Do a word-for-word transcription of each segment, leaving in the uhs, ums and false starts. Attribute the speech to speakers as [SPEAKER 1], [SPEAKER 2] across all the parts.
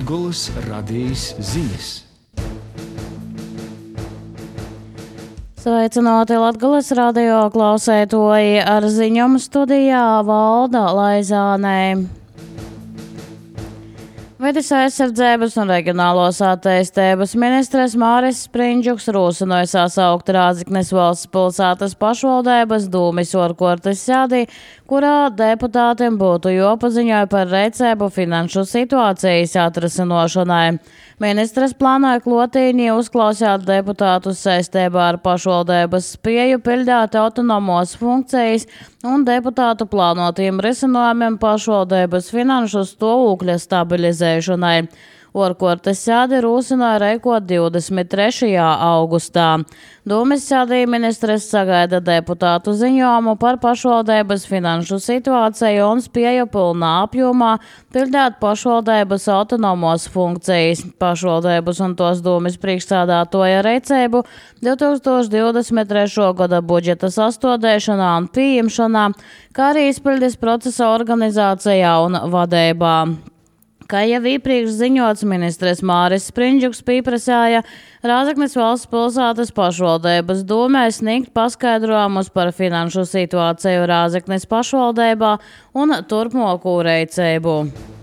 [SPEAKER 1] Latgoles radijas ziņas.
[SPEAKER 2] Sveicināti Latgoles radio klausētoji, ar ziņām studijā Valda Laizānē. Vides aizsardzības un reģionālos attīstības ministrs Māris Sprindžuks rūsinoja sasaukt Rāziknes valsts pilsētas pašvaldības dūmis orkortes sēdī, kurā deputātiem būtu jāpaziņoja par recēbu finanšu situācijas atrasinošanai. Ministrs plānoja klotīņi uzklausīt deputātus saistībā ar pašvaldības spēju pildīt autonomos funkcijas un deputātu plānotiem risinājumiem pašvaldības finanšu stāvokļa stabilizēšanai. Orkortes sēdi rūsināja rēkot divdesmit trešajā augustā. Dūmis sēdī ministrs sagaida deputātu ziņojumu par pašvaldības finanšu situāciju un spēju pilnā apjomā pildīt pašvaldības autonomos funkcijas. Pašvaldības un tos dūmis priekšstādātoja recēbu divtūkstoš divdesmit trešā gada budžeta sastādēšanā un pieņemšanā, kā arī izpildes procesa organizācijā un vadībā. Kā jau iepriekš ziņots, ministrs Māris Sprindžuks pieprasīja Rāzaknes valsts pilsētas pašvaldības dūmē sniegt paskaidrojumus par finanšu situāciju Rāzaknes pašvaldībā un turpmāko rīcību.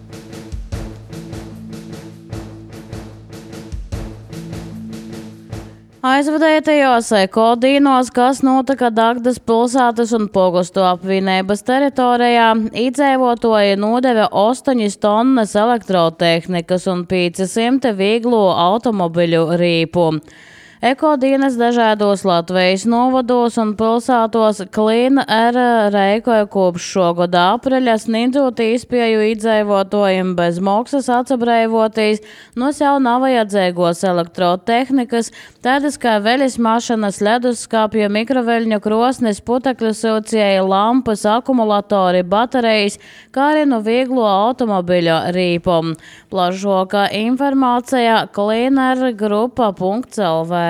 [SPEAKER 2] Aizvadētajos ekodīnos, kas notika Dagdas pilsētas un Pogostu apvienības teritorijā, iedzīvotāji nodeva astoņas tonnas elektrotehnikas un piecsimt vieglo automobiļu rīpu. Ekodīnas dažādos Latvijas novados un pilsētos Clean Air rēkoja kopš šogada apreļa, sniedzot iespēju iedzīvotājiem bez maksas atsabrēvotīs no sev nav vajadzīgos elektrotehnikas, tādas kā veļas mašīnas, leduskapja, mikroveļņu krosnes, putekļu silcēji, lampas, akumulatori, baterijas, kā arī no vieglo automobiļu rīpu. Plašākā informācija cleanergrupa punkts el vē.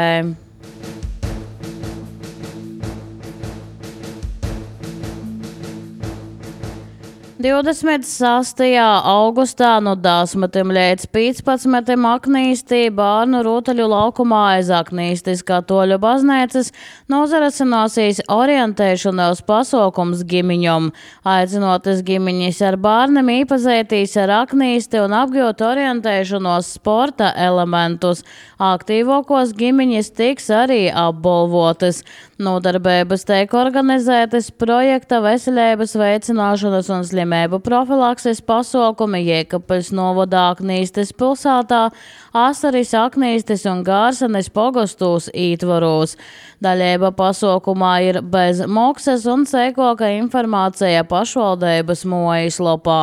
[SPEAKER 2] divdesmit sastajā augustā no desmitim līdz piecpadsmitim Aknīstī bērnu rotaļu laukumā aiz Aknīstis katoļu baznīcas nozarasināsīs orientēšanās pasākums ģimeņam, aicinoties ģimeņus ar bērniem iepazīties ar Aknīsti un apgūt orientēšanos sporta elementus. Aktīvākos ģimeņus tiks arī apbalvotas. Nodarbības tiek organizētas projekta veselības veicināšanas un slimību profilakses pasākumi Jēkabpils novadā Aknīstis pilsētā, Asaris, Aknīstis un Gārsenes pogostūs ītvaros. Daļība pasākumā ir bez maksas un sīkāka informācija pašvaldības mājaslapā.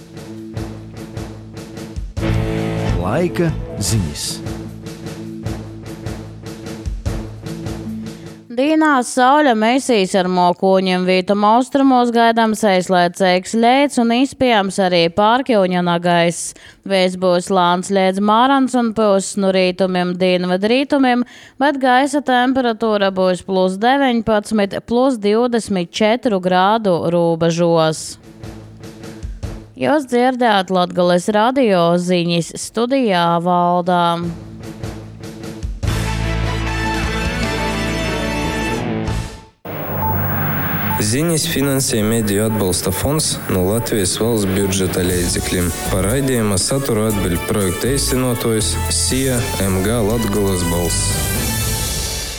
[SPEAKER 1] Laika ziņas.
[SPEAKER 2] Dīnā sauļa mēsīs ar mokoņiem vītum austrumos gaidāms aizlaicīgs leids un iespējams arī pārkļūņa nagais. Vējs būs lāns līdz Mārans un pūs no rītumiem dienvidu rītumiem, bet gaisa temperatūra būs plus deviņpadsmit, plus divdesmit četri grādu robežos. Jūs dzirdējāt Latgoles radio ziņas, studijā Valdā.
[SPEAKER 3] Ziņas finansē Mediju atbalsta fonds no Latvijas valsts budžeta līdzekļiem. Par raidījuma saturu atbild projekta īstenotājs S I A M G Latgoles balss.